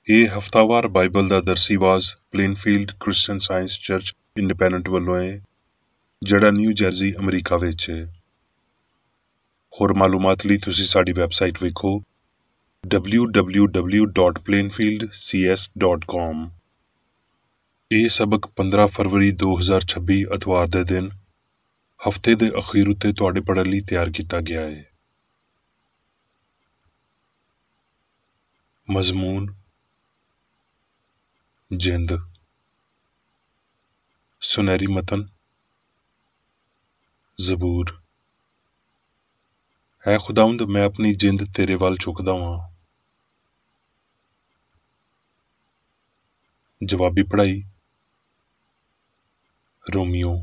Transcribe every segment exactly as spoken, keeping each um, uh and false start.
ਇਹ ਹਫ਼ਤਾਵਾਰ ਬਾਈਬਲ ਦਾ ਦਰਸੀ ਆਵਾਜ਼ Plainfield Christian Science Church Independent ਵੱਲੋਂ ਹੈ, ਜਿਹੜਾ ਨਿਊ ਜਰਸੀ ਅਮਰੀਕਾ ਵਿੱਚ ਹੈ। ਹੋਰ ਮਾਲੂਮਾਤ ਲਈ ਤੁਸੀਂ ਸਾਡੀ ਵੈਬਸਾਈਟ ਵੇਖੋ W W W dot Plainfield C S dot com. ਇਹ ਸਬਕ ਪੰਦਰਾਂ ਫਰਵਰੀ ਦੋ ਹਜ਼ਾਰ ਛੱਬੀ ਐਤਵਾਰ ਦੇ ਦਿਨ ਹਫ਼ਤੇ ਦੇ ਅਖੀਰ ਉੱਤੇ ਤੁਹਾਡੇ ਪੜ੍ਹਨ ਲਈ ਤਿਆਰ ਕੀਤਾ ਗਿਆ ਹੈ। ਮਜ਼ਮੂਨ ਜਿੰਦ। ਸੁਨਹਿਰੀ ਮਤਨ ਜ਼ਬੂਰ। ਹੈ ਖੁਦਾਵੰਦ, ਮੈਂ ਆਪਣੀ ਜਿੰਦ ਤੇਰੇ ਵੱਲ ਚੁੱਕਦਾ ਵਾਂ। ਜਵਾਬੀ ਪੜ੍ਹਾਈ ਰੋਮੀਓ।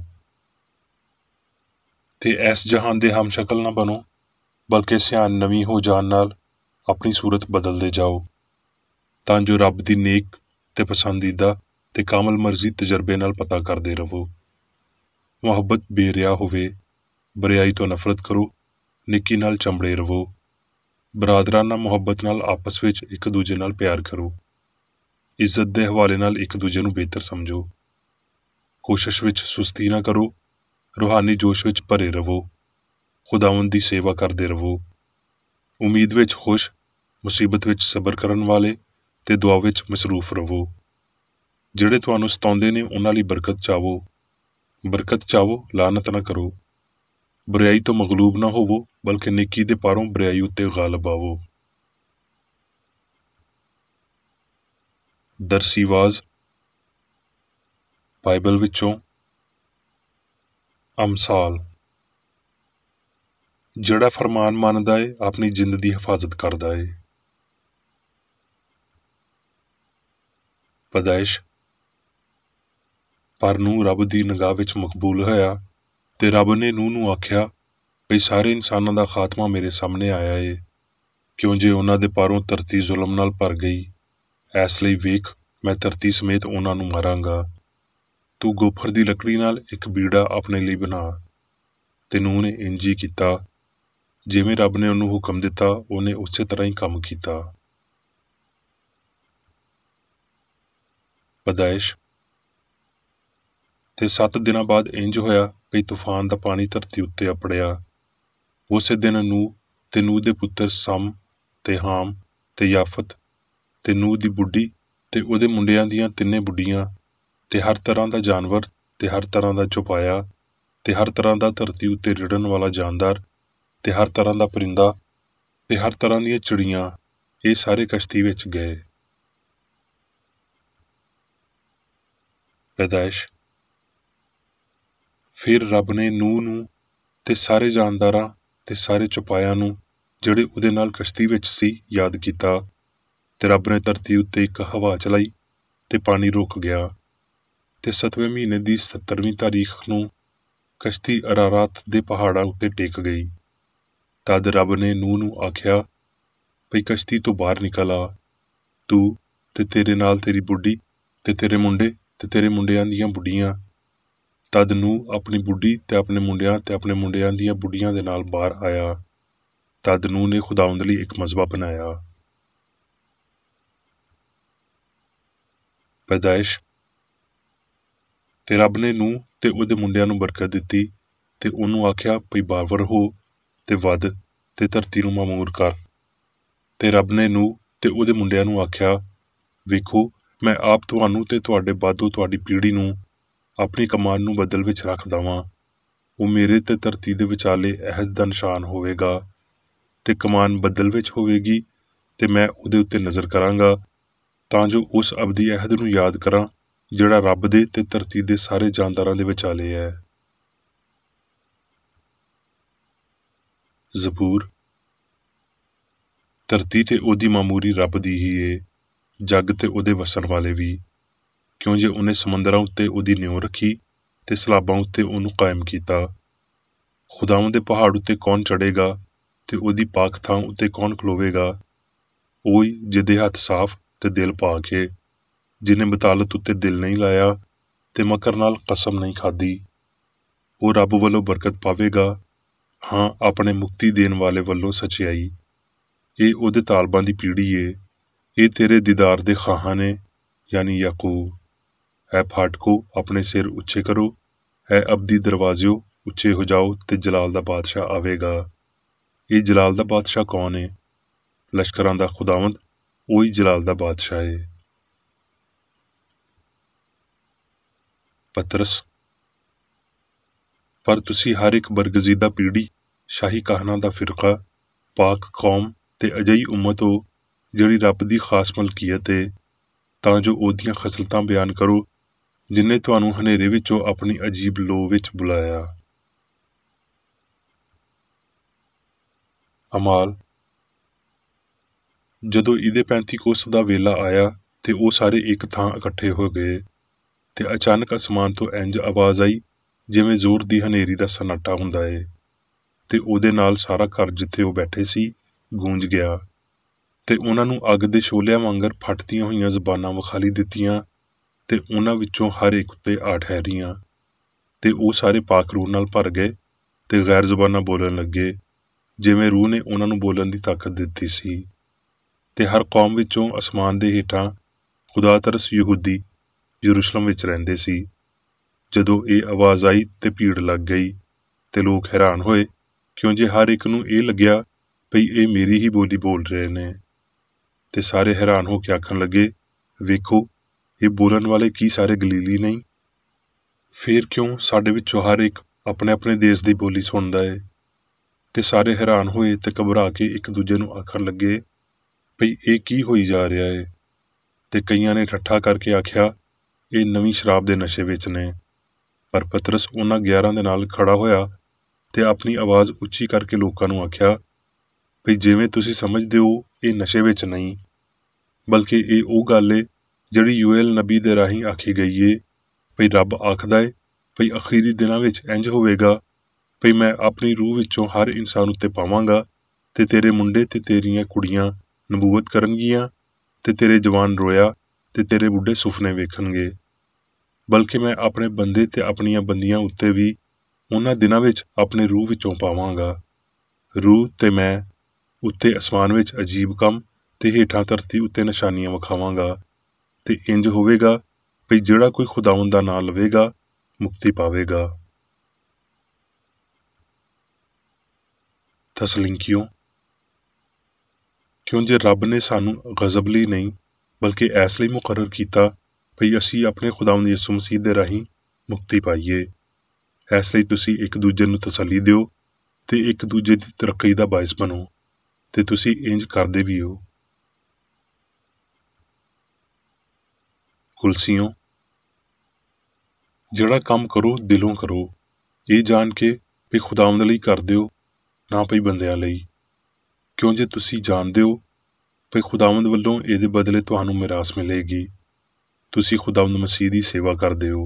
ਤੇ ਇਸ ਜਹਾਨ ਦੇ ਹਮਸ਼ਕਲ ਨਾ ਬਣੋ, ਬਲਕਿ ਸਿਆਣ ਨਵੀਂ ਹੋ ਜਾਣ ਨਾਲ ਆਪਣੀ ਸੂਰਤ ਬਦਲਦੇ ਜਾਓ, ਤਾਂ ਜੋ ਰੱਬ ਦੀ ਨੇਕ ਤੇ ਪਸੰਦੀਦਾ ਤੇ ਕਾਮਲ ਮਰਜ਼ੀ ਤਜਰਬੇ ਨਾਲ ਪਤਾ ਕਰਦੇ ਰਹੋ। ਮੁਹੱਬਤ ਬੇਰਿਆ ਹੋਵੇ, ਬਰਿਆਈ ਤੋਂ ਨਫ਼ਰਤ ਕਰੋ, ਨੇਕੀ ਨਾਲ ਚੰਬੜੇ ਰਹੋ। ਬਰਾਦਰਾਨਾ ਮੁਹੱਬਤ ਨਾਲ ਆਪਸ ਵਿੱਚ ਇੱਕ ਦੂਜੇ ਨਾਲ ਪਿਆਰ ਕਰੋ। ਇੱਜ਼ਤ ਦੇ ਹਵਾਲੇ ਨਾਲ ਇੱਕ ਦੂਜੇ ਨੂੰ ਬਿਹਤਰ ਸਮਝੋ। ਕੋਸ਼ਿਸ਼ ਵਿੱਚ ਸੁਸਤੀ ਨਾ ਕਰੋ, ਰੂਹਾਨੀ ਜੋਸ਼ ਵਿੱਚ ਭਰੇ ਰਹੋ। ਖੁਦਾਵੰਦ ਦੀ ਸੇਵਾ ਕਰਦੇ ਰਹੋ। ਉਮੀਦ ਵਿੱਚ ਖੁਸ਼, ਮੁਸੀਬਤ ਵਿੱਚ ਸਬਰ ਕਰਨ ਵਾਲੇ ਤੇ ਦੁਆ ਵਿੱਚ ਮਸਰੂਫ ਰਹੋ। ਜਿਹੜੇ ਤੁਹਾਨੂੰ ਸਤਾਉਂਦੇ ਨੇ ਉਹਨਾਂ ਲਈ ਬਰਕਤ ਚਾਹੋ। ਬਰਕਤ ਚਾਹੋ, ਲਾਨਤ ਨਾ ਕਰੋ। ਬੁਰਾਈ ਤੋਂ ਮਗਲੂਬ ਨਾ ਹੋਵੋ, ਬਲਕਿ ਨੇਕੀ ਦੇ ਪਾਰੋਂ ਬੁਰਾਈ ਉੱਤੇ ਗਾਲਬ ਆਵੋ। ਦਰਸੀ ਆਵਾਜ਼ ਬਾਈਬਲ ਵਿੱਚੋਂ ਅਮਸਾਲ। ਜਿਹੜਾ ਫਰਮਾਨ ਮੰਨਦਾ ਏ ਆਪਣੀ ਜਿੰਦ ਦੀ ਹਿਫਾਜ਼ਤ ਕਰਦਾ ਏ। ਪਦਾਇਸ਼। ਪਰ ਨੂਹ ਰੱਬ ਦੀ ਨਿਗਾਹ ਵਿੱਚ ਮਕਬੂਲ ਹੋਇਆ, ਤੇ ਰੱਬ ਨੇ ਨੂਹ ਨੂੰ ਆਖਿਆ ਬਈ ਸਾਰੇ ਇਨਸਾਨਾਂ ਦਾ ਖਾਤਮਾ ਮੇਰੇ ਸਾਹਮਣੇ ਆਇਆ ਏ, ਕਿਉਂ ਜੇ ਉਹਨਾਂ ਦੇ ਪਾਰੋਂ ਧਰਤੀ ਜ਼ੁਲਮ ਨਾਲ ਭਰ ਗਈ। ਇਸ ਲਈ ਵੇਖ, ਮੈਂ ਧਰਤੀ ਸਮੇਤ ਉਹਨਾਂ ਨੂੰ ਮਾਰਾਂਗਾ। ਤੂੰ ਗੋਫਰ ਦੀ ਲੱਕੜੀ ਨਾਲ ਇੱਕ ਬੀੜਾ ਆਪਣੇ ਲਈ ਬਣਾ। ਤੇ ਨੂਹ ਨੇ ਇੰਝ ਹੀ ਕੀਤਾ। ਜਿਵੇਂ ਰੱਬ ਨੇ ਉਹਨੂੰ ਹੁਕਮ ਦਿੱਤਾ, ਉਹਨੇ ਉਸੇ ਤਰ੍ਹਾਂ ਹੀ ਕੰਮ ਕੀਤਾ। ਪਦਾਇਸ਼। ਤੇ ਸੱਤ ਦਿਨਾਂ ਬਾਅਦ ਇੰਝ ਹੋਇਆ ਬਈ ਤੂਫਾਨ ਦਾ ਪਾਣੀ ਧਰਤੀ ਉੱਤੇ ਅਪੜਿਆ। ਉਸੇ ਦਿਨ ਨੂਹ ਤੇ ਨੂਹ ਦੇ ਪੁੱਤਰ ਸਮ ਤੇ ਹਾਮ ਤੇ ਯਾਫਤ ਤੇ ਨੂਹ ਦੀ ਬੁੱਢੀ ਤੇ ਉਹਦੇ ਮੁੰਡਿਆਂ ਦੀਆਂ ਤਿੰਨੇ ਬੁੱਢੀਆਂ ਤੇ ਹਰ ਤਰ੍ਹਾਂ ਦਾ ਜਾਨਵਰ ਤੇ ਹਰ ਤਰ੍ਹਾਂ ਦਾ ਚੁਪਾਇਆ ਤੇ ਹਰ ਤਰ੍ਹਾਂ ਦਾ ਧਰਤੀ ਉੱਤੇ ਰਿੜਨ ਵਾਲਾ ਜਾਨਦਾਰ ਤੇ ਹਰ ਤਰ੍ਹਾਂ ਦਾ ਪਰਿੰਦਾ ਤੇ ਹਰ ਤਰ੍ਹਾਂ ਦੀਆਂ ਚਿੜੀਆਂ, ਇਹ ਸਾਰੇ ਕਸ਼ਤੀ ਵਿੱਚ ਗਏ। ਪੈਦਾਇਸ਼। ਫਿਰ ਰੱਬ ਨੇ ਨੂਹ ਨੂੰ ਤੇ ਸਾਰੇ ਜਾਨਦਾਰਾਂ ਤੇ ਸਾਰੇ ਚੁਪਾਇਆਂ ਨੂੰ ਜਿਹੜੇ ਉਹਦੇ ਨਾਲ ਕਸ਼ਤੀ ਵਿੱਚ ਸੀ ਯਾਦ ਕੀਤਾ, ਤੇ ਰੱਬ ਨੇ ਧਰਤੀ ਉੱਤੇ ਇੱਕ ਹਵਾ ਚਲਾਈ ਤੇ ਪਾਣੀ ਰੁਕ ਗਿਆ। ਤੇ ਸੱਤਵੇਂ ਮਹੀਨੇ ਦੀ ਸੱਤਰਵੀਂ ਤਾਰੀਖ ਨੂੰ ਕਸ਼ਤੀ ਅਰਾਰਾਤ ਦੇ ਪਹਾੜਾਂ ਉੱਤੇ ਟਿਕ ਗਈ। ਤਦ ਰੱਬ ਨੇ ਨੂਹ ਨੂੰ ਆਖਿਆ ਬਈ ਕਸ਼ਤੀ ਤੋਂ ਬਾਹਰ ਨਿਕਲ ਆ, ਤੂੰ ਤੇ ਤੇਰੇ ਨਾਲ ਤੇਰੀ ਬੁੱਢੀ ਤੇ ਤੇਰੇ ਮੁੰਡੇ ਤੇ ਤੇਰੇ ਮੁੰਡਿਆਂ ਦੀਆਂ ਬੁੱਢੀਆਂ। ਤਦ ਨੂਹ ਆਪਣੀ ਬੁੱਢੀ ਤੇ ਆਪਣੇ ਮੁੰਡਿਆਂ ਤੇ ਆਪਣੇ ਮੁੰਡਿਆਂ ਦੀਆਂ ਬੁੱਢੀਆਂ ਦੇ ਨਾਲ ਬਾਹਰ ਆਇਆ। ਤਦ ਨੂਹ ਨੇ ਖੁਦਾਵੰਦ ਲਈ ਇੱਕ ਮਜ਼ਬਾ ਬਣਾਇਆ। ਪੈਦਾਇਸ਼। ਤੇ ਰੱਬ ਨੇ ਨੂਹ ਤੇ ਉਹਦੇ ਮੁੰਡਿਆਂ ਨੂੰ ਬਰਕਤ ਦਿੱਤੀ ਤੇ ਉਹਨੂੰ ਆਖਿਆ ਬਈ ਬਾਵਰ ਹੋ ਤੇ ਵੱਧ ਤੇ ਧਰਤੀ ਨੂੰ ਮਾਮੂਰ ਕਰ। ਤੇ ਰੱਬ ਨੇ ਨੂਹ ਤੇ ਉਹਦੇ ਮੁੰਡਿਆਂ ਨੂੰ ਆਖਿਆ, ਵੇਖੋ, ਮੈਂ ਆਪ ਤੁਹਾਨੂੰ ਤੇ ਤੁਹਾਡੇ ਬਾਦੋਂ ਤੁਹਾਡੀ ਪੀੜ੍ਹੀ ਨੂੰ ਆਪਣੀ ਕਮਾਨ ਨੂੰ ਬਦਲ ਵਿੱਚ ਰੱਖਦਾ ਵਾਂ। ਉਹ ਮੇਰੇ ਤੇ ਧਰਤੀ ਦੇ ਵਿਚਾਲੇ ਅਹਿਦ ਦਾ ਨਿਸ਼ਾਨ ਹੋਵੇਗਾ, ਤੇ ਕਮਾਨ ਬਦਲ ਵਿੱਚ ਹੋਵੇਗੀ, ਤੇ ਮੈਂ ਉਹਦੇ ਉੱਤੇ ਨਜ਼ਰ ਕਰਾਂਗਾ, ਤਾਂ ਜੋ ਉਸ ਅਬਦੀ ਅਹਿਦ ਨੂੰ ਯਾਦ ਕਰਾਂ ਜਿਹੜਾ ਰੱਬ ਦੇ ਤੇ ਧਰਤੀ ਦੇ ਸਾਰੇ ਜਾਨਦਾਰਾਂ ਦੇ ਵਿਚਾਲੇ ਹੈ। ਜ਼ਬੂਰ। ਧਰਤੀ ਤੇ ਉਹਦੀ ਮਾਮੂਰੀ ਰੱਬ ਦੀ ਹੀ ਏ, ਜੱਗ ਤੇ ਉਹਦੇ ਵਸਣ ਵਾਲੇ ਵੀ, ਕਿਉਂ ਜੇ ਉਹਨੇ ਸਮੁੰਦਰਾਂ ਉੱਤੇ ਉਹਦੀ ਨਿਉ ਰੱਖੀ ਤੇ ਸਲਾਬਾਂ ਉੱਤੇ ਉਹਨੂੰ ਕਾਇਮ ਕੀਤਾ। ਖੁਦਾਵੰਦ ਦੇ ਪਹਾੜ ਉੱਤੇ ਕੌਣ ਚੜ੍ਹੇਗਾ ਤੇ ਉਹਦੀ ਪਾਕ ਥਾਂ ਉੱਤੇ ਕੌਣ ਖਲੋਵੇਗਾ? ਉਹੀ ਜਿਹਦੇ ਹੱਥ ਸਾਫ਼ ਤੇ ਦਿਲ ਪਾਕ ਏ, ਜਿਹਨੇ ਬਤਾਲਤ ਉੱਤੇ ਦਿਲ ਨਹੀਂ ਲਾਇਆ ਤੇ ਮਕਰ ਨਾਲ ਕਸਮ ਨਹੀਂ ਖਾਧੀ। ਉਹ ਰੱਬ ਵੱਲੋਂ ਬਰਕਤ ਪਾਵੇਗਾ, ਹਾਂ, ਆਪਣੇ ਮੁਕਤੀ ਦੇਣ ਵਾਲੇ ਵੱਲੋਂ ਸਚਿਆਈ। ਇਹ ਉਹਦੇ ਤਾਲਬਾਂ ਦੀ ਪੀੜ੍ਹੀ ਏ, ਇਹ ਤੇਰੇ ਦੀਦਾਰ ਦੇ ਖਾਹਾਂ ਨੇ, ਯਾਨੀ ਯਾਕੂਬ। ਹੈ ਫਾਟਕੋ, ਆਪਣੇ ਸਿਰ ਉੱਚੇ ਕਰੋ, ਹੈ ਅਬਦੀ ਦਰਵਾਜ਼ਿਓ, ਉੱਚੇ ਹੋ ਜਾਓ ਤੇ ਜਲਾਲ ਦਾ ਬਾਦਸ਼ਾਹ ਆਵੇਗਾ। ਇਹ ਜਲਾਲ ਦਾ ਬਾਦਸ਼ਾਹ ਕੌਣ ਹੈ? ਲਸ਼ਕਰਾਂ ਦਾ ਖੁਦਾਵੰਦ, ਉਹੀ ਜਲਾਲ ਦਾ ਬਾਦਸ਼ਾਹ ਹੈ। ਪਤਰਸ, ਪਰ ਤੁਸੀਂ ਹਰ ਇੱਕ ਬਰਗਜ਼ੀਦਾ ਪੀੜ੍ਹੀ, ਸ਼ਾਹੀ ਕਾਹਨਾਂ ਦਾ ਫਿਰਕਾ, ਪਾਕ ਕੌਮ ਤੇ ਅਜਿਹੀ ਉਮਤ ਹੋ ਜਿਹੜੀ ਰੱਬ ਦੀ ਖਾਸ ਮਲਕੀਅਤ ਹੈ, ਤਾਂ ਜੋ ਉਹਦੀਆਂ ਖਸਲਤਾਂ ਬਿਆਨ ਕਰੋ ਜਿਨ੍ਹੇ ਤੁਹਾਨੂੰ ਹਨੇਰੇ ਵਿੱਚੋਂ ਆਪਣੀ ਅਜੀਬ ਲੋਅ ਵਿੱਚ ਬੁਲਾਇਆ। ਅਮਾਲ, ਜਦੋਂ ਇਹਦੇ ਪੈਂਤੀ ਕੋਸ ਦਾ ਵੇਲਾ ਆਇਆ ਤੇ ਉਹ ਸਾਰੇ ਇੱਕ ਥਾਂ ਇਕੱਠੇ ਹੋ ਗਏ ਤੇ ਅਚਾਨਕ ਅਸਮਾਨ ਤੋਂ ਇੰਜ ਆਵਾਜ਼ ਆਈ ਜਿਵੇਂ ਜ਼ੋਰ ਦੀ ਹਨੇਰੀ ਦਾ ਸਨਾਟਾ ਹੁੰਦਾ ਏ, ਤੇ ਉਹਦੇ ਨਾਲ ਸਾਰਾ ਘਰ ਜਿੱਥੇ ਉਹ ਬੈਠੇ ਸੀ ਗੂੰਜ ਗਿਆ ਤੇ ਉਹਨਾਂ ਨੂੰ ਅੱਗ ਦੇ ਸ਼ੋਲਿਆਂ ਵਾਂਗਰ ਫਟਦੀਆਂ ਹੋਈਆਂ ਜ਼ਬਾਨਾਂ ਵਿਖਾਲੀ ਦਿੱਤੀਆਂ ਤੇ ਉਹਨਾਂ ਵਿੱਚੋਂ ਹਰ ਇੱਕ ਉੱਤੇ ਆ ਠਹਿਰੀਆਂ ਤੇ ਉਹ ਸਾਰੇ ਪਾਕ ਰੂਹ ਨਾਲ ਭਰ ਗਏ ਤੇ ਗੈਰ ਜ਼ਬਾਨਾਂ ਬੋਲਣ ਲੱਗੇ ਜਿਵੇਂ ਰੂਹ ਨੇ ਉਹਨਾਂ ਨੂੰ ਬੋਲਣ ਦੀ ਤਾਕਤ ਦਿੱਤੀ ਸੀ। ਤੇ ਹਰ ਕੌਮ ਵਿੱਚੋਂ ਅਸਮਾਨ ਦੇ ਹੇਠਾਂ ਖੁਦਾ ਤਰਸ ਯਹੂਦੀ ਯਰੂਸ਼ਲਮ ਵਿੱਚ ਰਹਿੰਦੇ ਸੀ। ਜਦੋਂ ਇਹ ਆਵਾਜ਼ ਆਈ ਤੇ ਭੀੜ ਲੱਗ ਗਈ ਤੇ ਲੋਕ ਹੈਰਾਨ ਹੋਏ, ਕਿਉਂ ਜੇ ਹਰ ਇੱਕ ਨੂੰ ਇਹ ਲੱਗਿਆ ਭਈ ਇਹ ਮੇਰੀ ਹੀ ਬੋਲੀ ਬੋਲ ਰਹੇ ਨੇ। ਤੇ ਸਾਰੇ ਹੈਰਾਨ ਹੋ ਕੇ ਆਖਣ ਲੱਗੇ, ਵੇਖੋ, ਇਹ ਬੋਲਣ ਵਾਲੇ ਕੀ ਸਾਰੇ ਗਲੀਲੀ ਨਹੀਂ? ਫੇਰ ਕਿਉਂ ਸਾਡੇ ਵਿੱਚੋਂ ਹਰ ਇੱਕ ਆਪਣੇ ਆਪਣੇ ਦੇਸ਼ ਦੀ ਬੋਲੀ ਸੁਣਦਾ ਏ? ਤੇ ਸਾਰੇ ਹੈਰਾਨ ਹੋਏ ਤੇ ਘਬਰਾ ਕੇ ਇੱਕ ਦੂਜੇ ਨੂੰ ਆਖਣ ਲੱਗੇ ਭਈ ਇਹ ਕੀ ਹੋਈ ਜਾ ਰਿਹਾ ਏ। ਤੇ ਕਈਆਂ ਨੇ ਠੱਠਾ ਕਰਕੇ ਆਖਿਆ, ਇਹ ਨਵੀਂ ਸ਼ਰਾਬ ਦੇ ਨਸ਼ੇ ਵਿੱਚ ਨੇ। ਪਰ ਪਤਰਸ ਉਹਨਾਂ ਗਿਆਰਾਂ ਦੇ ਨਾਲ ਖੜਾ ਹੋਇਆ ਤੇ ਆਪਣੀ ਆਵਾਜ਼ ਉੱਚੀ ਕਰਕੇ ਲੋਕਾਂ ਨੂੰ ਆਖਿਆ ਭਈ ਜਿਵੇਂ ਤੁਸੀਂ ਸਮਝਦੇ ਹੋ ਇਹ ਨਸ਼ੇ ਵਿੱਚ ਨਹੀਂ, ਬਲਕਿ ਇਹ ਉਹ ਗੱਲ ਏ ਜਿਹੜੀ ਯੂਐਲ ਨਬੀ ਦੇ ਰਾਹੀਂ ਆਖੀ ਗਈ ਏ ਭਈ ਰੱਬ ਆਖਦਾ ਏ ਭਈ ਅਖੀਰੀ ਦਿਨਾਂ ਵਿੱਚ ਇੰਜ ਹੋਵੇਗਾ ਭਈ ਮੈਂ ਆਪਣੀ ਰੂਹ ਵਿੱਚੋਂ ਹਰ ਇਨਸਾਨ ਉੱਤੇ ਪਾਵਾਂਗਾ ਤੇ ਤੇਰੇ ਮੁੰਡੇ ਤੇ ਤੇਰੀਆਂ ਕੁੜੀਆਂ ਨਬੂਵਤ ਕਰਨਗੀਆਂ ਤੇ ਤੇਰੇ ਜਵਾਨ ਰੋਇਆ ਤੇ ਤੇਰੇ ਬੁੱਢੇ ਸੁਪਨੇ ਵੇਖਣਗੇ। ਬਲਕਿ ਮੈਂ ਆਪਣੇ ਬੰਦੇ ਤੇ ਆਪਣੀਆਂ ਬੰਦੀਆਂ ਉੱਤੇ ਵੀ ਉਹਨਾਂ ਦਿਨਾਂ ਵਿੱਚ ਆਪਣੇ ਰੂਹ ਵਿੱਚੋਂ ਪਾਵਾਂਗਾ। ਰੂਹ ਤੇ ਮੈਂ ਉੱਤੇ ਅਸਮਾਨ ਵਿੱਚ ਅਜੀਬ ਕੰਮ ਤੇ ਹੇਠਾਂ ਧਰਤੀ ਉੱਤੇ ਨਿਸ਼ਾਨੀਆਂ ਵਿਖਾਵਾਂਗਾ ਤੇ ਇੰਜ ਹੋਵੇਗਾ ਭਈ ਜਿਹੜਾ ਕੋਈ ਖੁਦਾਵੰਦ ਦਾ ਨਾਂ ਲਵੇਗਾ ਮੁਕਤੀ ਪਾਵੇਗਾ। ਤਸਲਿੰਕੀਓ, ਕਿਉਂ ਜੇ ਰੱਬ ਨੇ ਸਾਨੂੰ ਗਜ਼ਬ ਲਈ ਨਹੀਂ ਬਲਕਿ ਇਸ ਲਈ ਮੁਕਰਰ ਕੀਤਾ ਭਈ ਅਸੀਂ ਆਪਣੇ ਖੁਦਾਵੰਦ ਯਿਸੂ ਮਸੀਹ ਦੇ ਰਾਹੀਂ ਮੁਕਤੀ ਪਾਈਏ। ਇਸ ਲਈ ਤੁਸੀਂ ਇੱਕ ਦੂਜੇ ਨੂੰ ਤਸੱਲੀ ਦਿਓ ਤੇ ਇੱਕ ਦੂਜੇ ਦੀ ਤਰੱਕੀ ਦਾ ਬਾਇਸ ਬਣੋ ਤੇ ਤੁਸੀਂ ਇੰਜ ਕਰਦੇ ਵੀ ਹੋ। ਕੁਲਸੀਓ, ਜਿਹੜਾ ਕੰਮ ਕਰੋ ਦਿਲੋਂ ਕਰੋ, ਇਹ ਜਾਣ ਕੇ ਵੀ ਖੁਦਾਵੰਦ ਲਈ ਕਰਦੇ ਹੋ, ਨਾ ਭਈ ਬੰਦਿਆਂ ਲਈ, ਕਿਉਂ ਜੇ ਤੁਸੀਂ ਜਾਣਦੇ ਹੋ ਭਈ ਖੁਦਾਵੰਦ ਵੱਲੋਂ ਇਹਦੇ ਬਦਲੇ ਤੁਹਾਨੂੰ ਮਿਰਾਸ ਮਿਲੇਗੀ। ਤੁਸੀਂ ਖੁਦਾਵੰਦ ਮਸੀਹ ਦੀ ਸੇਵਾ ਕਰਦੇ ਹੋ।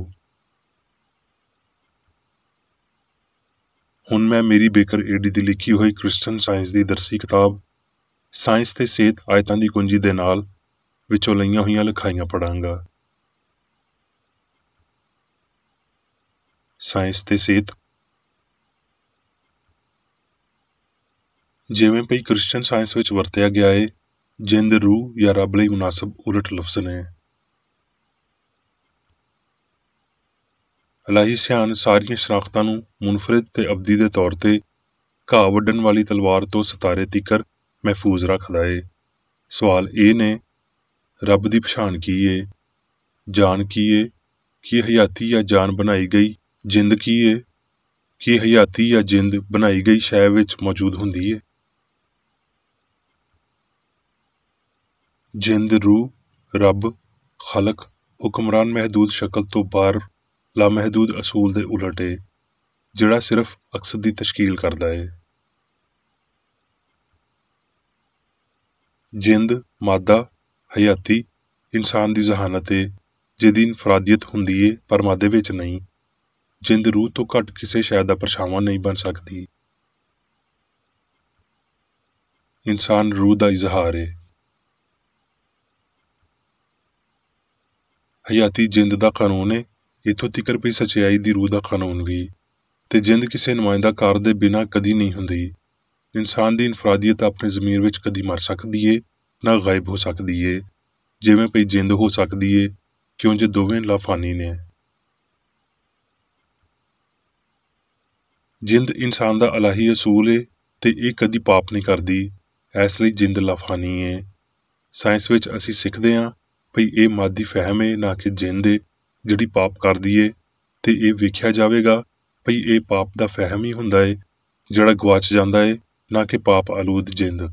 ਹੁਣ ਮੈਂ ਮੇਰੀ ਬੇਕਰ ਏਡੀ ਦੀ ਲਿਖੀ ਹੋਈ ਕ੍ਰਿਸਚਨ ਸਾਇੰਸ ਦੀ ਦਰਸੀ ਕਿਤਾਬ ਸਾਇੰਸ ਤੇ ਸਿਹਤ ਆਇਤਾਂ ਦੀ ਕੁੰਜੀ ਦੇ ਨਾਲ ਵਿੱਚੋਂ ਲਈਆਂ ਹੋਈਆਂ ਲਿਖਾਈਆਂ ਪੜਾਂਗਾ। ਸਾਇੰਸ ਤੇ ਸਿਹਤ, ਜਿਵੇਂ ਭਈ ਕ੍ਰਿਸਚਨ ਸਾਇੰਸ ਵਿੱਚ ਵਰਤਿਆ ਗਿਆ ਏ, ਜਿੰਦ ਰੂਹ ਜਾਂ ਰੱਬ ਲਈ ਮੁਨਾਸਬ ਉਲਟ ਲਫ਼ਜ਼ ਨੇ। ਇਲਾਹੀ ਸਿਆਣ ਸਾਰੀਆਂ ਸ਼ਨਾਖਤਾਂ ਨੂੰ ਮੁਨਫਰਿਦ ਤੇ ਅਬਦੀ ਦੇ ਤੌਰ ਤੇ ਘਾਹ ਵੱਢਣ ਵਾਲੀ ਤਲਵਾਰ ਤੋਂ ਸਿਤਾਰੇ ਤੀਕਰ ਮਹਿਫੂਜ਼ ਰੱਖਦਾ ਏ। ਸਵਾਲ ਇਹ ਨੇ, ਰੱਬ ਦੀ ਪਛਾਣ ਕੀ ਏ? ਜਾਨ ਕੀ ਏ? ਕੀ ਹਯਾਤੀ ਜਾਂ ਜਾਨ ਬਣਾਈ ਗਈ ਜਿੰਦ ਕੀ ਏ? ਕੀ ਹਯਾਤੀ ਜਾਂ ਜਿੰਦ ਬਣਾਈ ਗਈ ਸ਼ੈ ਵਿੱਚ ਮੌਜੂਦ ਹੁੰਦੀ ਏ? ਜਿੰਦ ਰੂਹ, ਰੱਬ, ਖਲਕ, ਹੁਕਮਰਾਨ ਮਹਿਦੂਦ ਸ਼ਕਲ ਤੋਂ ਬਾਹਰ ਲਾਮਹਿਦੂਦ ਅਸੂਲ ਦੇ ਉਲਟ ਏ, ਜਿਹੜਾ ਸਿਰਫ ਅਕਸਦ ਦੀ ਤਸ਼ਕੀਲ ਕਰਦਾ ਏ। ਜਿੰਦ, ਮਾਦਾ, ਹਯਾਤੀ ਇਨਸਾਨ ਦੀ ਜ਼ਹਾਨਤ ਏ ਜਿਹਦੀ ਇਨਫਰਾਦੀਅਤ ਹੁੰਦੀ ਏ ਪਰ ਮਾਦੇ ਵਿੱਚ ਨਹੀਂ। ਜਿੰਦ ਰੂਹ ਤੋਂ ਘੱਟ ਕਿਸੇ ਸ਼ੈ ਦਾ ਪਰਛਾਵਾਂ ਨਹੀਂ ਬਣ ਸਕਦੀ। ਇਨਸਾਨ ਰੂਹ ਦਾ ਇਜ਼ਹਾਰ ਏ। ਹਯਾਤੀ ਜਿੰਦ ਦਾ ਕਾਨੂੰਨ ਏ, ਇੱਥੋਂ ਤੀਕਰ ਪਈ ਸੱਚਾਈ ਦੀ ਰੂਹ ਦਾ ਕਾਨੂੰਨ ਵੀ, ਤੇ ਜਿੰਦ ਕਿਸੇ ਨੁਮਾਇੰਦਾ ਕਾਰ ਦੇ ਬਿਨਾਂ ਕਦੀ ਨਹੀਂ ਹੁੰਦੀ। ਇਨਸਾਨ ਦੀ ਇਨਫਰਾਦੀਅਤ ਆਪਣੇ ਜ਼ਮੀਰ ਵਿੱਚ ਕਦੀ ਮਰ ਸਕਦੀ ਏ ਨਾ ਗਾਇਬ ਹੋ ਸਕਦੀ ਏ, ਜਿਵੇਂ ਪਈ ਜਿੰਦ ਹੋ ਸਕਦੀ ਏ, ਕਿਉਂ ਜੇ ਦੋਵੇਂ ਲਾਫਾਨੀ ਨੇ। ਜਿੰਦ ਇਨਸਾਨ ਦਾ ਇਲਾਹੀ ਅਸੂਲ ਏ ਤੇ ਇਹ ਕਦੀ ਪਾਪ ਨਹੀਂ ਕਰਦੀ, ਇਸ ਲਈ ਜਿੰਦ ਲਾਫਾਨੀ ਏ। ਸਾਇੰਸ ਵਿੱਚ ਅਸੀਂ ਸਿੱਖਦੇ ਹਾਂ ਭਈ ਇਹ ਮਾਦੀ ਫਹਿਮ ਏ ਨਾ ਕਿ ਜਿੰਦ ਏ ਜਿਹੜੀ ਪਾਪ ਕਰਦੀ ਏ, ਤੇ ਇਹ ਵੇਖਿਆ ਜਾਵੇਗਾ ਭਈ ਇਹ ਪਾਪ ਦਾ ਫਹਿਮ ਹੀ ਹੁੰਦਾ ਏ ਜਿਹੜਾ ਗਵਾਚ ਜਾਂਦਾ ਏ, ਨਾ ਕਿ ਪਾਪ ਆਲੂਦ ਜਿੰਦ।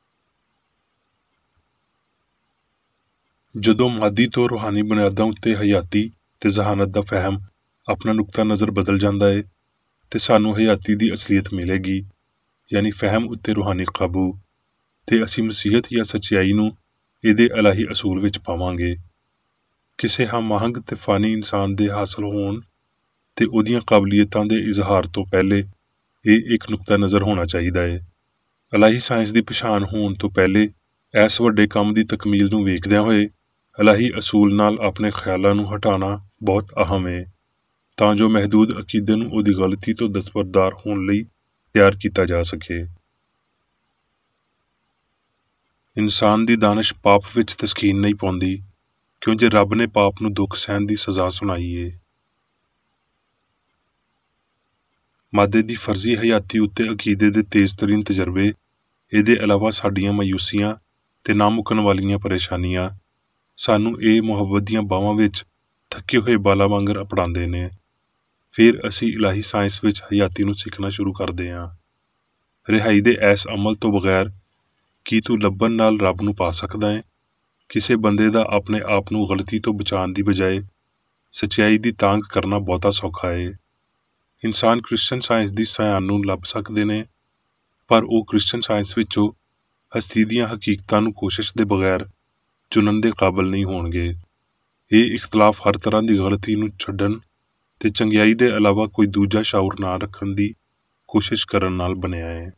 ਜਦੋਂ ਮਾਦੀ ਤੋਂ ਰੂਹਾਨੀ ਬੁਨਿਆਦਾਂ ਉੱਤੇ ਹਯਾਤੀ ਤੇ ਜ਼ਹਾਨਤ ਦਾ ਫਹਿਮ ਆਪਣਾ ਨੁਕਤਾ ਨਜ਼ਰ ਬਦਲ ਜਾਂਦਾ ਏ, ਤੇ ਸਾਨੂੰ ਹਯਾਤੀ ਦੀ ਅਸਲੀਅਤ ਮਿਲੇਗੀ, ਯਾਨੀ ਫਹਿਮ ਉੱਤੇ ਰੂਹਾਨੀ ਕਾਬੂ, ਤੇ ਅਸੀਂ ਮਸੀਹਤ ਜਾਂ ਸੱਚਾਈ ਨੂੰ ਇਹਦੇ ਇਲਾਹੀ ਅਸੂਲ ਵਿੱਚ ਪਾਵਾਂਗੇ। ਕਿਸੇ ਹਮਆਹੰਗ ਤੇ ਫਾਨੀ ਇਨਸਾਨ ਦੇ ਹਾਸਲ ਹੋਣ ਤੇ ਉਹਦੀਆਂ ਕਾਬਲੀਅਤਾਂ ਦੇ ਇਜ਼ਹਾਰ ਤੋਂ ਪਹਿਲੇ ਇਹ ਇੱਕ ਨੁਕਤਾ ਨਜ਼ਰ ਹੋਣਾ ਚਾਹੀਦਾ ਏ। ਇਲਾਹੀ ਸਾਇੰਸ ਦੀ ਪਛਾਣ ਹੋਣ ਤੋਂ ਪਹਿਲੇ ਇਸ ਵੱਡੇ ਕੰਮ ਦੀ ਤਕਮੀਲ ਨੂੰ ਵੇਖਦਿਆਂ ਹੋਏ ਇਲਾਹੀ ਅਸੂਲ ਨਾਲ ਆਪਣੇ ਖਿਆਲਾਂ ਨੂੰ ਹਟਾਉਣਾ ਬਹੁਤ ਅਹਿਮ ਏ, ਤਾਂ ਜੋ ਮਹਿਦੂਦ ਅਕੀਦੇ ਨੂੰ ਉਹਦੀ ਗਲਤੀ ਤੋਂ ਦਸਤਬਰਦਾਰ ਹੋਣ ਲਈ ਤਿਆਰ ਕੀਤਾ ਜਾ ਸਕੇ। ਇਨਸਾਨ ਦੀ ਦਾਨਿਸ਼ ਪਾਪ ਵਿੱਚ ਤਸਕੀਨ ਨਹੀਂ ਪਾਉਂਦੀ, ਕਿਉਂ ਜੇ ਰੱਬ ਨੇ ਪਾਪ ਨੂੰ ਦੁੱਖ ਸਹਿਣ ਦੀ ਸਜ਼ਾ ਸੁਣਾਈ ਏ। ਮਾਦੇ ਦੀ ਫਰਜ਼ੀ ਹਯਾਤੀ ਉੱਤੇ ਅਕੀਦੇ ਦੇ ਤੇਜ਼ ਤਰੀਨ ਤਜਰਬੇ, ਇਹਦੇ ਇਲਾਵਾ ਸਾਡੀਆਂ ਮਾਯੂਸੀਆਂ ਤੇ ਨਾ ਮੁੱਕਣ ਵਾਲੀਆਂ ਪਰੇਸ਼ਾਨੀਆਂ ਸਾਨੂੰ ਇਹ ਮੁਹੱਬਤ ਦੀਆਂ ਬਾਹਾਂ ਵਿੱਚ ਥੱਕੇ ਹੋਏ ਬਾਲਾਂ ਵਾਂਗਰ ਅਪੜਾਉਂਦੇ ਨੇ। ਫਿਰ ਅਸੀਂ ਇਲਾਹੀ ਸਾਇੰਸ ਵਿੱਚ ਹਯਾਤੀ ਨੂੰ ਸਿੱਖਣਾ ਸ਼ੁਰੂ ਕਰਦੇ ਹਾਂ। ਰਿਹਾਈ ਦੇ ਐਸ ਅਮਲ ਤੋਂ ਬਗੈਰ ਕੀ ਤੂੰ ਲੱਭਣ ਨਾਲ ਰੱਬ ਨੂੰ ਪਾ ਸਕਦਾ ਹੈ? ਕਿਸੇ ਬੰਦੇ ਦਾ ਆਪਣੇ ਆਪ ਨੂੰ ਗਲਤੀ ਤੋਂ ਬਚਾਉਣ ਦੀ ਬਜਾਏ ਸੱਚਾਈ ਦੀ ਤਾਂਘ ਕਰਨਾ ਬਹੁਤਾ ਸੌਖਾ ਏ। ਇਨਸਾਨ ਕ੍ਰਿਸਚਨ ਸਾਇੰਸ ਦੀ ਸਿਆਣ ਨੂੰ ਲੱਭ ਸਕਦੇ ਨੇ, ਪਰ ਉਹ ਕ੍ਰਿਸਚਨ ਸਾਇੰਸ ਵਿੱਚੋਂ ਹਸਤੀ ਦੀਆਂ ਹਕੀਕਤਾਂ ਨੂੰ ਕੋਸ਼ਿਸ਼ ਦੇ ਬਗੈਰ ਚੁਣਨ ਦੇ ਕਾਬਲ ਨਹੀਂ ਹੋਣਗੇ। ਇਹ ਇਖਤਲਾਫ ਹਰ ਤਰ੍ਹਾਂ ਦੀ ਗਲਤੀ ਨੂੰ ਛੱਡਣ ਤੇ ਚੰਗਿਆਈ ਦੇ ਇਲਾਵਾ ਕੋਈ ਦੂਜਾ ਸ਼ਾਉਰ ਨਾ ਰੱਖਣ ਦੀ ਕੋਸ਼ਿਸ਼ ਕਰਨ ਨਾਲ ਬਣਿਆ ਹੈ।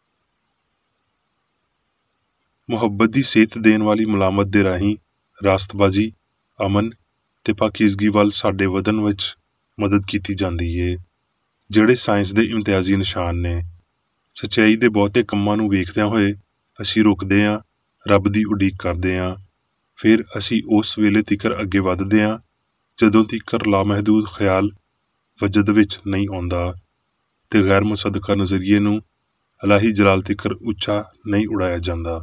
ਮੁਹੱਬਤ ਦੀ ਸੇਧ ਦੇਣ ਵਾਲੀ ਮੁਲਾਮਤ ਦੇ ਰਾਹੀਂ ਰਾਸਤਬਾਜ਼ੀ, ਅਮਨ ਤੇ ਪਾਕੀਜ਼ਗੀ ਵੱਲ ਸਾਡੇ ਵਧਣ ਵਿੱਚ ਮਦਦ ਕੀਤੀ ਜਾਂਦੀ ਏ, ਜਿਹੜੇ ਸਾਇੰਸ ਦੇ ਇਮਤਿਆਜ਼ੀ ਨਿਸ਼ਾਨ ਨੇ। ਸੱਚਾਈ ਦੇ ਬਹੁਤੇ ਕੰਮਾਂ ਨੂੰ ਵੇਖਦਿਆਂ ਹੋਏ ਅਸੀਂ ਰੁਕਦੇ ਹਾਂ, ਰੱਬ ਦੀ ਉਡੀਕ ਕਰਦੇ ਹਾਂ। ਫਿਰ ਅਸੀਂ ਉਸ ਵੇਲੇ ਤੀਕਰ ਅੱਗੇ ਵੱਧਦੇ ਹਾਂ ਜਦੋਂ ਤੀਕਰ ਲਾਮਹਿਦੂਦ ਖਿਆਲ ਵਜਦ ਵਿੱਚ ਨਹੀਂ ਆਉਂਦਾ ਤੇ ਗੈਰ ਮੁਸੱਦਕਾ ਨਜ਼ਰੀਏ ਨੂੰ ਇਲਾਹੀ ਜਲਾਲ ਤੀਕਰ ਉੱਚਾ ਨਹੀਂ ਉਡਾਇਆ ਜਾਂਦਾ।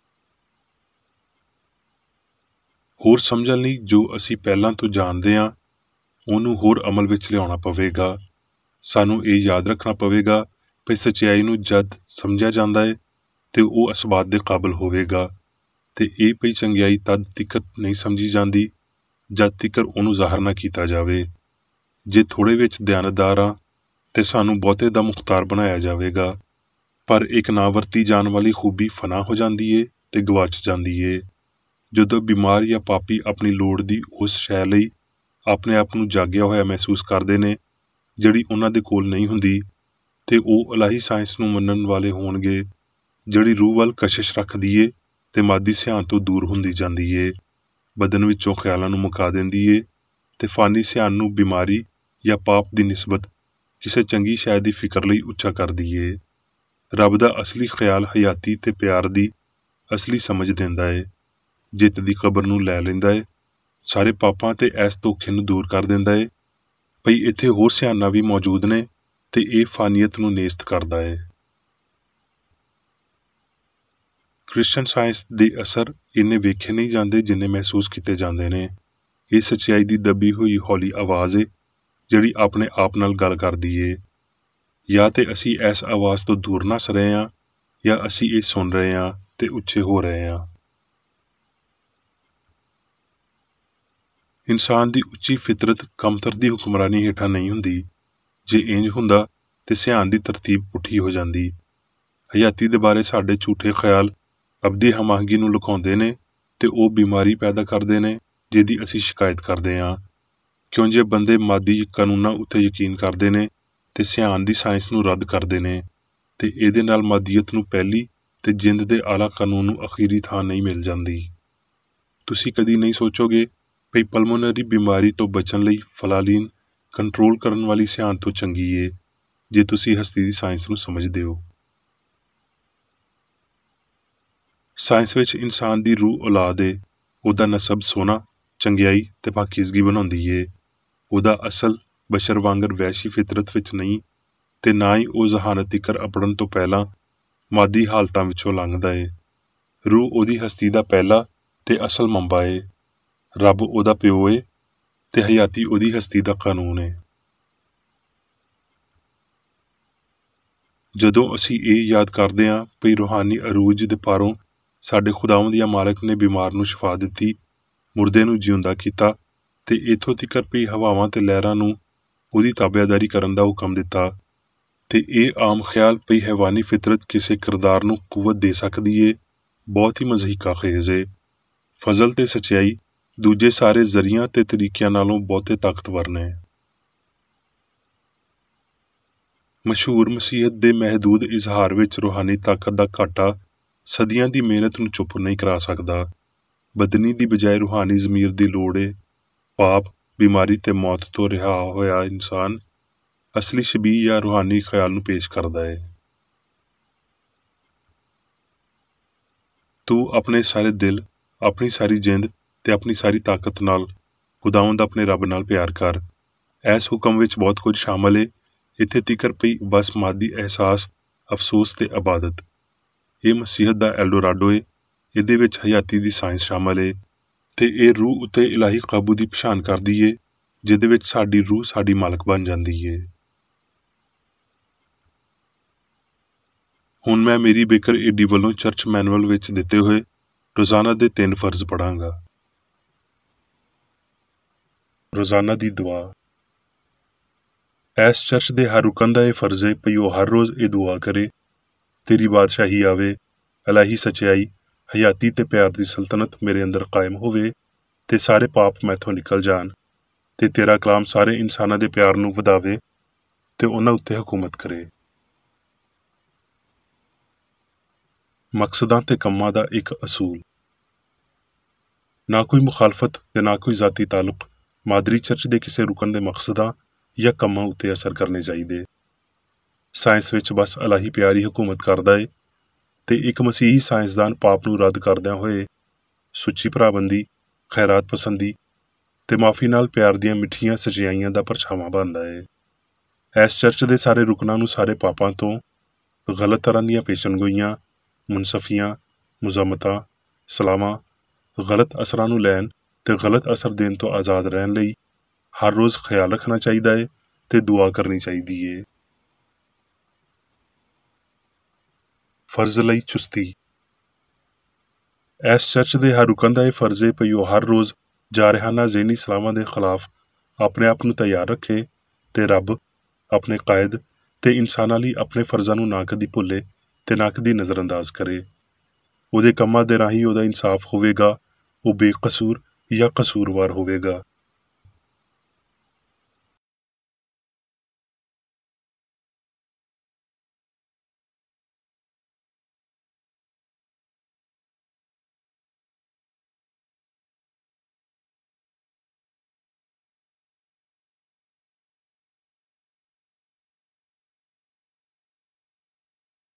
ਹੋਰ ਸਮਝਣ ਲਈ ਜੋ ਅਸੀਂ ਪਹਿਲਾਂ ਤੋਂ ਜਾਣਦੇ ਹਾਂ ਉਹਨੂੰ ਹੋਰ ਅਮਲ ਵਿੱਚ ਲਿਆਉਣਾ ਪਵੇਗਾ। ਸਾਨੂੰ ਇਹ ਯਾਦ ਰੱਖਣਾ ਪਵੇਗਾ ਕਿ ਸੱਚਾਈ ਨੂੰ ਜਦ ਸਮਝਿਆ ਜਾਂਦਾ ਹੈ ਤੇ ਉਹ ਅਸਬਾਤ ਦੇ ਕਾਬਲ ਹੋਵੇਗਾ, ਤੇ ਇਹ ਪਈ ਚੰਗਿਆਈ ਤਦ ਤੀਕਰ ਨਹੀਂ ਸਮਝੀ ਜਾਂਦੀ ਜਦ ਤੀਕਰ ਉਹਨੂੰ ਜ਼ਾਹਰ ਨਾ ਕੀਤਾ ਜਾਵੇ। ਜੇ ਥੋੜ੍ਹੇ ਵਿੱਚ ਦਿਆਨਤਦਾਰ ਹਾਂ ਤੇ ਸਾਨੂੰ ਬਹੁਤੇ ਦਾ ਮੁਖਤਾਰ ਬਣਾਇਆ ਜਾਵੇਗਾ, ਪਰ ਇੱਕ ਨਾ ਵਰਤੀ ਜਾਣ ਵਾਲੀ ਖੂਬੀ ਫਨਾ ਹੋ ਜਾਂਦੀ ਏ ਤੇ ਗਵਾਚ ਜਾਂਦੀ ਏ। ਜਦੋਂ ਬਿਮਾਰ ਜਾਂ ਪਾਪੀ ਆਪਣੀ ਲੋੜ ਦੀ ਉਸ ਸ਼ੈ ਲਈ ਆਪਣੇ ਆਪ ਨੂੰ ਜਾਗਿਆ ਹੋਇਆ ਮਹਿਸੂਸ ਕਰਦੇ ਨੇ ਜਿਹੜੀ ਉਹਨਾਂ ਦੇ ਕੋਲ ਨਹੀਂ ਹੁੰਦੀ, ਤੇ ਉਹ ਇਲਾਹੀ ਸਾਇੰਸ ਨੂੰ ਮੰਨਣ ਵਾਲੇ ਹੋਣਗੇ ਜਿਹੜੀ ਰੂਹ ਵੱਲ ਕਸ਼ਿਸ਼ ਰੱਖਦੀ ਏ ਤੇ ਮਾਦੀ ਸਿਆਣ ਤੋਂ ਦੂਰ ਹੁੰਦੀ ਜਾਂਦੀ ਏ, ਬਦਨ ਵਿੱਚੋਂ ਖਿਆਲਾਂ ਨੂੰ ਮੁਕਾ ਦਿੰਦੀ ਏ ਤੇ ਫਾਨੀ ਸਿਆਣ ਨੂੰ ਬਿਮਾਰੀ ਜਾਂ ਪਾਪ ਦੀ ਨਿਸਬਤ ਕਿਸੇ ਚੰਗੀ ਸ਼ੈ ਦੀ ਫਿਕਰ ਲਈ ਉੱਚਾ ਕਰਦੀ ਏ। ਰੱਬ ਦਾ ਅਸਲੀ ਖਿਆਲ ਹਯਾਤੀ ਤੇ ਪਿਆਰ ਦੀ ਅਸਲੀ ਸਮਝ ਦਿੰਦਾ ਏ, ਜਿੱਤ ਦੀ ਕਬਰ ਨੂੰ ਲੈ ਲੈਂਦਾ ਏ, ਸਾਰੇ ਪਾਪਾਂ ਤੇ ਐਸ ਧੋਖੇ ਨੂੰ ਦੂਰ ਕਰ ਦਿੰਦਾ ਏ ਭਈ ਇੱਥੇ ਹੋਰ ਸਿਆਣਾਂ ਵੀ ਮੌਜੂਦ ਨੇ ਤੇ ਇਹ ਫਾਨੀਅਤ ਨੂੰ ਨੇਸਤ ਕਰਦਾ ਏ। ਕ੍ਰਿਸਚਨ ਸਾਇੰਸ ਦੇ ਅਸਰ ਇੰਨੇ ਵੇਖੇ ਨਹੀਂ ਜਾਂਦੇ ਜਿੰਨੇ ਮਹਿਸੂਸ ਕੀਤੇ ਜਾਂਦੇ ਨੇ। ਇਹ ਸੱਚਾਈ ਦੀ ਦੱਬੀ ਹੋਈ ਹੌਲੀ ਆਵਾਜ਼ ਏ ਜਿਹੜੀ ਆਪਣੇ ਆਪ ਨਾਲ ਗੱਲ ਕਰਦੀ ਏ। ਜਾਂ ਤੇ ਅਸੀਂ ਇਸ ਆਵਾਜ਼ ਤੋਂ ਦੂਰ ਨੱਸ ਰਹੇ ਹਾਂ ਜਾਂ ਅਸੀਂ ਇਹ ਸੁਣ ਰਹੇ ਹਾਂ ਤੇ ਉੱਚੇ ਹੋ ਰਹੇ ਹਾਂ। ਇਨਸਾਨ ਦੀ ਉੱਚੀ ਫਿਤਰਤ ਕਮਤਰ ਦੀ ਹੁਕਮਰਾਨੀ ਹੇਠਾਂ ਨਹੀਂ ਹੁੰਦੀ। ਜੇ ਇੰਜ ਹੁੰਦਾ ਤੇ ਸਿਆਣ ਦੀ ਤਰਤੀਬ ਪੁੱਠੀ ਹੋ ਜਾਂਦੀ। ਹਯਾਤੀ ਦੇ ਬਾਰੇ ਸਾਡੇ ਝੂਠੇ ਖਿਆਲ ਅਬਦੀ ਹਮਾਹੰਗੀ ਨੂੰ ਲੁਕਾਉਂਦੇ ਨੇ ਤੇ ਉਹ ਬਿਮਾਰੀ ਪੈਦਾ ਕਰਦੇ ਨੇ ਜਿਹਦੀ ਅਸੀਂ ਸ਼ਿਕਾਇਤ ਕਰਦੇ ਹਾਂ। ਕਿਉਂ ਜੇ ਬੰਦੇ ਮਾਦੀ ਕਾਨੂੰਨਾਂ ਉੱਤੇ ਯਕੀਨ ਕਰਦੇ ਨੇ ਤੇ ਸਿਆਣ ਦੀ ਸਾਇੰਸ ਨੂੰ ਰੱਦ ਕਰਦੇ ਨੇ, ਤੇ ਇਹਦੇ ਨਾਲ ਮਾਦੀਅਤ ਨੂੰ ਪਹਿਲੀ ਤੇ ਜਿੰਦ ਦੇ ਆਲਾ ਕਾਨੂੰਨ ਨੂੰ ਅਖੀਰੀ ਥਾਂ ਨਹੀਂ ਮਿਲ ਜਾਂਦੀ। ਤੁਸੀਂ ਕਦੀ ਨਹੀਂ ਸੋਚੋਗੇ ਭਈ ਪਲਮੋਨਰੀ ਬਿਮਾਰੀ ਤੋਂ ਬਚਣ ਲਈ ਫਲਾਲੀਨ ਕੰਟਰੋਲ ਕਰਨ ਵਾਲੀ ਸਿਆਣ ਤੋਂ ਚੰਗੀ ਏ, ਜੇ ਤੁਸੀਂ ਹਸਤੀ ਦੀ ਸਾਇੰਸ ਨੂੰ ਸਮਝਦੇ ਹੋ। ਸਾਇੰਸ ਵਿੱਚ ਇਨਸਾਨ ਦੀ ਰੂਹ ਔਲਾਦ ਏ, ਉਹਦਾ ਨਸਬ ਸੋਨਾ, ਚੰਗਿਆਈ ਤੇ ਪਾਕੀਜ਼ਗੀ ਬਣਾਉਂਦੀ ਏ। ਉਹਦਾ ਅਸਲ ਬਸ਼ਰ ਵਾਂਗਰ ਵਹਿਸ਼ੀ ਫਿਤਰਤ ਵਿੱਚ ਨਹੀਂ, ਤੇ ਨਾ ਹੀ ਉਹ ਜ਼ਹਾਨਤ ਤਿਕਰ ਅਪੜਨ ਤੋਂ ਪਹਿਲਾਂ ਮਾਦੀ ਹਾਲਤਾਂ ਵਿੱਚੋਂ ਲੰਘਦਾ ਏ। ਰੂਹ ਉਹਦੀ ਹਸਤੀ ਦਾ ਪਹਿਲਾ ਤੇ ਅਸਲ ਮੰਬਾ ਏ। ਰੱਬ ਉਹਦਾ ਪਿਓ ਏ ਤੇ ਹਯਾਤੀ ਉਹਦੀ ਹਸਤੀ ਦਾ ਕਾਨੂੰਨ ਏ। ਜਦੋਂ ਅਸੀਂ ਇਹ ਯਾਦ ਕਰਦੇ ਹਾਂ ਭਈ ਰੂਹਾਨੀ ਅਰੂਜ ਦੇ ਪਾਰੋਂ ਸਾਡੇ ਖੁਦਾਵੰਦ ਜਾਂ ਮਾਲਕ ਨੇ ਬਿਮਾਰ ਨੂੰ ਸ਼ਿਫਾ ਦਿੱਤੀ, ਮੁਰਦੇ ਨੂੰ ਜਿਉਂਦਾ ਕੀਤਾ ਤੇ ਇੱਥੋਂ ਤੀਕਰ ਭਈ ਹਵਾਵਾਂ ਤੇ ਲਹਿਰਾਂ ਨੂੰ ਉਹਦੀ ਤਾਬਿਆਦਾਰੀ ਕਰਨ ਦਾ ਹੁਕਮ ਦਿੱਤਾ, ਤੇ ਇਹ ਆਮ ਖਿਆਲ ਭਈ ਹੈਵਾਨੀ ਫਿਤਰਤ ਕਿਸੇ ਕਿਰਦਾਰ ਨੂੰ ਕੁਵਤ ਦੇ ਸਕਦੀ ਏ, ਬਹੁਤ ਹੀ ਮਜ਼ਹੀਕਾ ਖੇਜ਼ ਏ। ਫਜ਼ਲ ਤੇ ਸੱਚਾਈ ਦੂਜੇ ਸਾਰੇ ਜ਼ਰੀਆਂ ਤੇ ਤਰੀਕਿਆਂ ਨਾਲੋਂ ਬਹੁਤੇ ਤਾਕਤਵਰ ਨੇ। ਮਸ਼ਹੂਰ ਮਸੀਹਤ ਦੇ ਮਹਿਦੂਦ ਇਜ਼ਹਾਰ ਵਿੱਚ ਰੂਹਾਨੀ ਤਾਕਤ ਦਾ ਘਾਟਾ ਸਦੀਆਂ ਦੀ ਮਿਹਨਤ ਨੂੰ ਚੁੱਪ ਨਹੀਂ ਕਰਾ ਸਕਦਾ। ਬਦਨੀ ਦੀ ਬਜਾਏ ਰੂਹਾਨੀ ਜ਼ਮੀਰ ਦੀ ਲੋੜ ਏ। ਪਾਪ, ਬਿਮਾਰੀ ਤੇ ਮੌਤ ਤੋਂ ਰਿਹਾ ਹੋਇਆ ਇਨਸਾਨ ਅਸਲੀ ਸ਼ਬੀਹ ਜਾਂ ਰੂਹਾਨੀ ਖਿਆਲ ਨੂੰ ਪੇਸ਼ ਕਰਦਾ ਏ। ਤੂੰ ਆਪਣੇ ਸਾਰੇ ਦਿਲ, ਆਪਣੀ ਸਾਰੀ ਜਿੰਦ ਤੇ ਆਪਣੀ ਸਾਰੀ ਤਾਕਤ ਨਾਲ ਖੁਦਾਵੰਦ ਆਪਣੇ ਰੱਬ ਨਾਲ ਪਿਆਰ ਕਰ। ਇਸ ਹੁਕਮ ਵਿੱਚ ਬਹੁਤ ਕੁਝ ਸ਼ਾਮਲ ਏ, ਇੱਥੇ ਤੀਕਰ ਪਈ ਬਸ ਮਾਦੀ ਅਹਿਸਾਸ, ਅਫਸੋਸ ਤੇ ਇਬਾਦਤ। ਇਹ ਮਸੀਹਤ ਦਾ ਐਲਡੋਰਾਡੋ ਏ। ਇਹਦੇ ਵਿੱਚ ਹਯਾਤੀ ਦੀ ਸਾਇੰਸ ਸ਼ਾਮਲ ਏ ਤੇ ਇਹ ਰੂਹ ਉੱਤੇ ਇਲਾਹੀ ਕਾਬੂ ਦੀ ਪਛਾਣ ਕਰਦੀ ਏ, ਜਿਹਦੇ ਵਿੱਚ ਸਾਡੀ ਰੂਹ ਸਾਡੀ ਮਾਲਕ ਬਣ ਜਾਂਦੀ ਏ। ਹੁਣ ਮੈਂ ਮੇਰੀ ਬੇਕਰ ਏਡੀ ਵੱਲੋਂ ਚਰਚ ਮੈਨੂਅਲ ਵਿੱਚ ਦਿੱਤੇ ਹੋਏ ਰੋਜ਼ਾਨਾ ਦੇ ਤਿੰਨ ਫਰਜ਼ ਪੜਾਂਗਾ। ਰੋਜ਼ਾਨਾ ਦੀ ਦੁਆ। ਇਸ ਚਰਚ ਦੇ ਹਰ ਰੁਕਨ ਦਾ ਇਹ ਫਰਜ਼ ਏ ਭਈ ਉਹ ਹਰ ਰੋਜ਼ ਇਹ ਦੁਆ ਕਰੇ, ਤੇਰੀ ਬਾਦਸ਼ਾਹੀ ਆਵੇ, ਇਲਾਹੀ ਸੱਚਾਈ, ਹਯਾਤੀ ਤੇ ਪਿਆਰ ਦੀ ਸਲਤਨਤ ਮੇਰੇ ਅੰਦਰ ਕਾਇਮ ਹੋਵੇ ਤੇ ਸਾਰੇ ਪਾਪ ਮੈਥੋਂ ਨਿਕਲ ਜਾਣ, ਤੇ ਤੇਰਾ ਕਲਾਮ ਸਾਰੇ ਇਨਸਾਨਾਂ ਦੇ ਪਿਆਰ ਨੂੰ ਵਧਾਵੇ ਤੇ ਉਹਨਾਂ ਉੱਤੇ ਹਕੂਮਤ ਕਰੇ। ਮਕਸਦਾਂ ਤੇ ਕੰਮਾਂ ਦਾ ਇੱਕ ਅਸੂਲ। ਨਾ ਕੋਈ ਮੁਖਾਲਫਤ ਤੇ ਨਾ ਕੋਈ ਜ਼ਾਤੀ ਤਾਲੁਕ ਮਾਦਰੀ ਚਰਚ ਦੇ ਕਿਸੇ ਰੁਕਨ ਦੇ ਮਕਸਦਾਂ ਜਾਂ ਕੰਮਾਂ ਉੱਤੇ ਅਸਰ ਕਰਨੇ ਚਾਹੀਦੇ। ਸਾਇੰਸ ਵਿੱਚ ਬਸ ਇਲਾਹੀ ਪਿਆਰ ਹੀ ਹਕੂਮਤ ਕਰਦਾ ਏ, ਤੇ ਇੱਕ ਮਸੀਹੀ ਸਾਇੰਸਦਾਨ ਪਾਪ ਨੂੰ ਰੱਦ ਕਰਦਿਆਂ ਹੋਏ ਸੁੱਚੀ ਭਰਾਬੰਦੀ, ਖੈਰਾਤ ਪਸੰਦੀ ਤੇ ਮਾਫੀ ਨਾਲ ਪਿਆਰ ਦੀਆਂ ਮਿੱਠੀਆਂ ਸਚਾਈਆਂ ਦਾ ਪਰਛਾਵਾਂ ਬਣਦਾ ਏ। ਇਸ ਚਰਚ ਦੇ ਸਾਰੇ ਰੁਕਨਾਂ ਨੂੰ ਸਾਰੇ ਪਾਪਾਂ ਤੋਂ, ਗਲਤ ਤਰ੍ਹਾਂ ਦੀਆਂ ਪੇਸ਼ਨਗੋਈਆਂ, ਮੁਨਸਫੀਆਂ, ਮੁਜ਼ਮਤਾਂ, ਸਲਾਮਾਂ, ਗਲਤ ਅਸਰਾਂ ਨੂੰ ਲੈਣ ਤੇ ਗਲਤ ਅਸਰ ਦੇਣ ਤੋਂ ਆਜ਼ਾਦ ਰਹਿਣ ਲਈ ਹਰ ਰੋਜ਼ ਖਿਆਲ ਰੱਖਣਾ ਚਾਹੀਦਾ ਏ ਤੇ ਦੁਆ ਕਰਨੀ ਚਾਹੀਦੀ ਏ। ਫਰਜ਼ ਲਈ ਚੁਸਤੀ। ਇਸ ਚਰਚ ਦੇ ਹਰ ਰੁਕਨ ਦਾ ਇਹ ਫਰਜ਼ ਏ ਭਈ ਉਹ ਹਰ ਰੋਜ਼ ਜਾਰਹਾਨਾ ਜ਼ਹਿਨੀ ਸਲਾਮਾਂ ਦੇ ਖਿਲਾਫ ਆਪਣੇ ਆਪ ਨੂੰ ਤਿਆਰ ਰੱਖੇ ਤੇ ਰੱਬ, ਆਪਣੇ ਕਾਇਦ ਤੇ ਇਨਸਾਨਾਂ ਲਈ ਆਪਣੇ ਫਰਜ਼ਾਂ ਨੂੰ ਨਾ ਕਦੀ ਭੁੱਲੇ ਤੇ ਨਾ ਕਦੀ ਨਜ਼ਰਅੰਦਾਜ਼ ਕਰੇ। ਉਹਦੇ ਕੰਮਾਂ ਦੇ ਰਾਹੀਂ ਉਹਦਾ ਇਨਸਾਫ ਹੋਵੇਗਾ, ਉਹ ਬੇਕਸੂਰ ਜਾਂ ਕਸੂਰਵਾਰ ਹੋਵੇਗਾ।